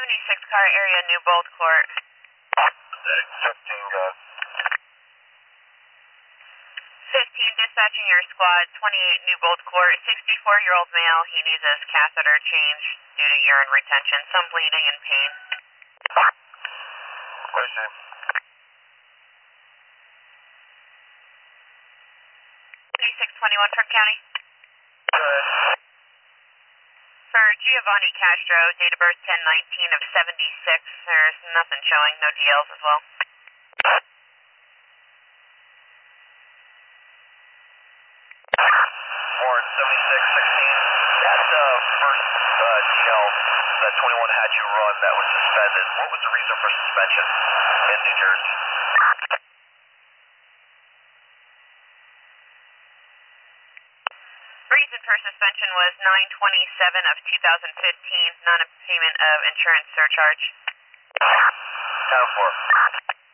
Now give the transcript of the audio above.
76 car area, New Bold Court. Accepting, 15 dispatching your squad, 28 New Bold Court, 64-year-old male. He needs his catheter changed due to urine retention, some bleeding and pain. question. 2621 Trump County. Go ahead. For Giovanni Castro, date of birth 10/19 of 76. There's nothing showing, no DLs as well. Warren 7616. That first DL that 21 had you run that was suspended, what was the reason for suspension in New Jersey? Reason for suspension was 9/27 of 2015, non-payment of insurance surcharge. 10-4.